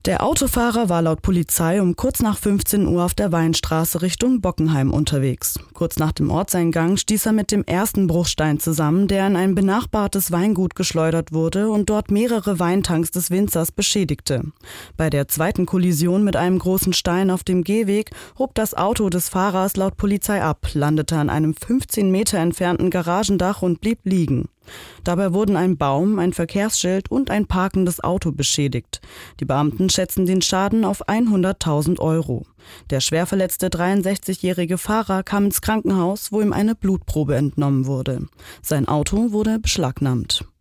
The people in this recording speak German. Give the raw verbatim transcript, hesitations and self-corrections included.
Der Autofahrer war laut Polizei um kurz nach fünfzehn Uhr auf der Weinstraße Richtung Bockenheim unterwegs. Kurz nach dem Ortseingang stieß er mit dem ersten Bruchstein zusammen, der in ein benachbartes Weingut geschleudert wurde und dort mehrere Weintanks des Winzers beschädigte. Bei der zweiten Kollision mit einem großen Stein auf dem Gehweg hob das Auto des Fahrers laut Polizei ab, landete an einem fünfzehn Meter entfernten Garagendach und blieb liegen. Dabei wurden ein Baum, ein Verkehrsschild und ein parkendes Auto beschädigt. Die Beamten schätzen den Schaden auf hunderttausend Euro. Der schwer verletzte dreiundsechzigjährige Fahrer kam ins Krankenhaus, wo ihm eine Blutprobe entnommen wurde. Sein Auto wurde beschlagnahmt.